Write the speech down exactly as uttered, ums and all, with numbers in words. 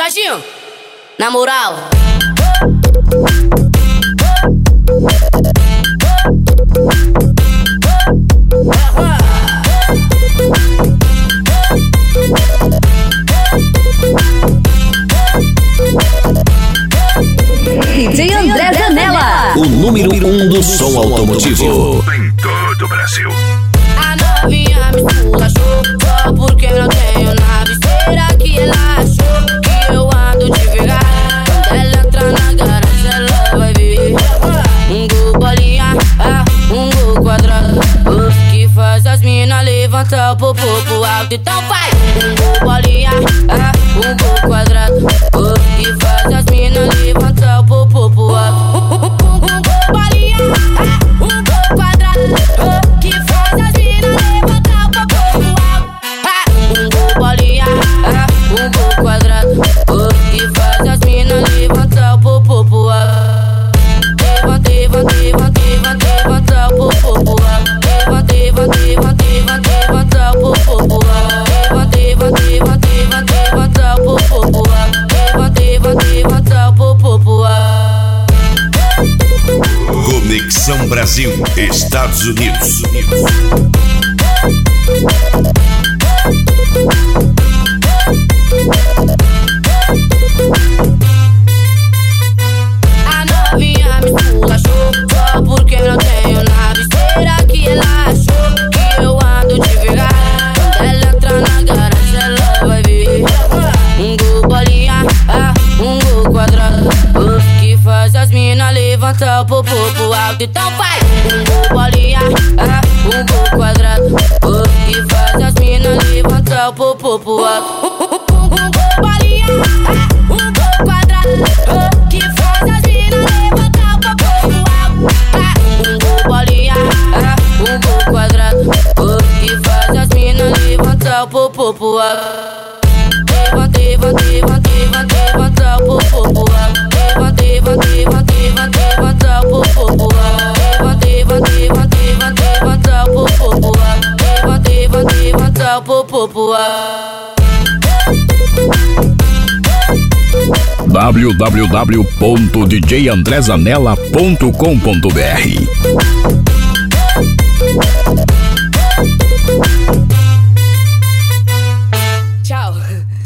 Jorginho, na moral. D J André Zanella, o número um do som automotivo em todo o Brasil. A novinha me esculachou só porque não tenho nave. Será que ela achou que eu ando devagar? Quando ela entrar na garagem ela vai ver um gol bolinha, ah, um gol quadrado, oh, que faz as mina levantar o popô pro alto. Então vai! Um gol bolinha, ah, um gol quadrado, oh, que faz as mina levantar o popô pro alto. Um gol bolinha, ah, um gol quadrado, oh, que faz as mina levantar o popô pro alto. Ah, um gol bolinha, ah, um gol quadrado, oh, que faz as mina levantar o popô pro alto. Levanta, levanta, levanta, levanta, levanta o popô pro alto. Levanta, levanta, levanta, levanta, levanta o popô pro alto. Levanta, levanta, levanta, levanta, levanta o popô pro alto. Levanta, levanta, levanta o popô pro alto. Conexão Brasil, Estados Unidos. A novinha me esculachou só porque não tenho nave. Será que ela achou que eu ando devagar? Quando ela entrar na garagem ela vai ver um gol bolinha, ah, um gol quadrado, oh, que faz as mina levantar o popô pro alto. Então vai! Um gol bolinha, ah, um gol quadrado, oh, que faz as mina levantar o popô pro alto. Um gol bolinha, ah, um gol quadrado, oh, que faz as mina levantar o popô pro alto. Ah, um gol bolinha, ah, um gol quadrado, oh, que faz as mina levantar o popô pro alto. Levanta, levanta, levanta, levanta, levanta o popô pro alto. Levanta, levanta, levanta, levanta, levanta o popô pro alto. Levanta, levanta, levanta, levanta, levanta o popô pro alto. Levanta, levanta, levanta o popô pro alto. w w w ponto d j andré zanella ponto com ponto b r